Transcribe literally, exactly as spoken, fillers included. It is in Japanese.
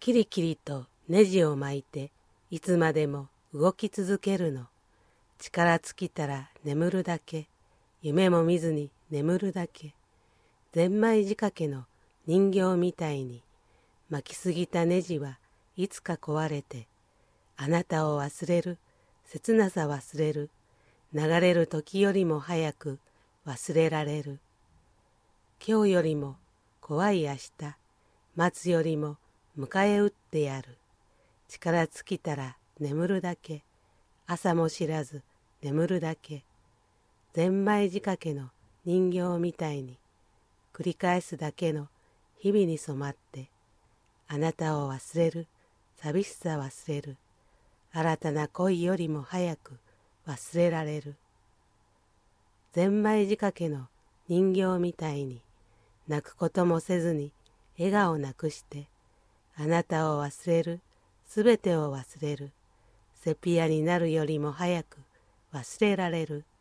キリキリとネジを巻いていつまでも動き続けるの。力尽きたら眠るだけ。夢も見ずに眠るだけ。ゼンマイ仕掛けの人形みたいに巻きすぎたネジはいつか壊れて、あなたを忘れる、切なさ忘れる、流れる時よりも早く忘れられる。今日よりも怖い明日、待つよりも迎え撃ってやる。力尽きたら眠るだけ。朝も知らず眠るだけ。ゼンマイ仕掛けの人形みたいに繰り返すだけの日々に染まって、あなたを忘れる、寂しさ忘れる。新たな恋よりも早く忘れられる。ゼンマイ仕掛けの人形みたいに泣くこともせずに笑顔なくして、あなたを忘れる、すべてを忘れる。セピアになるよりも早く忘れられる。